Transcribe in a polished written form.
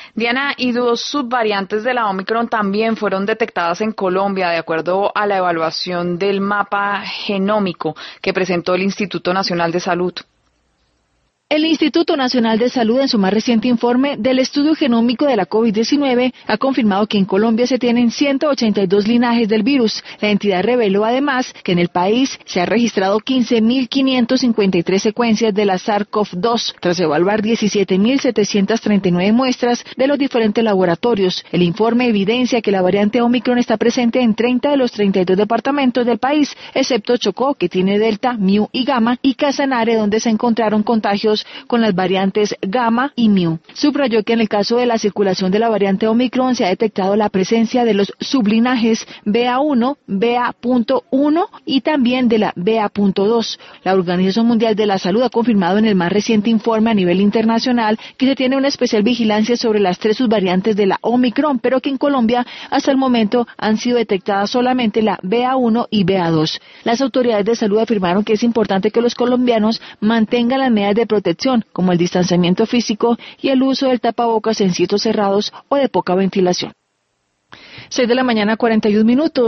Diana, y dos subvariantes de la Omicron también fueron detectadas en Colombia, de acuerdo a la evaluación del mapa genómico que presentó el Instituto Nacional de Salud. El Instituto Nacional de Salud, en su más reciente informe del estudio genómico de la COVID-19, ha confirmado que en Colombia se tienen 182 linajes del virus. La entidad reveló además que en el país se ha registrado 15.553 secuencias de la SARS-CoV-2, tras evaluar 17.739 muestras de los diferentes laboratorios. El informe evidencia que la variante Omicron está presente en 30 de los 32 departamentos del país, excepto Chocó, que tiene Delta, Mu y Gamma, y Casanare, donde se encontraron contagios con las variantes Gamma y Mu. Subrayó que en el caso de la circulación de la variante Omicron se ha detectado la presencia de los sublinajes BA1, BA.1 y también de la BA.2. La Organización Mundial de la Salud ha confirmado en el más reciente informe a nivel internacional que se tiene una especial vigilancia sobre las 3 subvariantes de la Omicron, pero que en Colombia hasta el momento han sido detectadas solamente la BA1 y BA2. Las autoridades de salud afirmaron que es importante que los colombianos mantengan las medidas de protección, como el distanciamiento físico y el uso del tapabocas en sitios cerrados o de poca ventilación. 6 de la mañana, 41 minutos.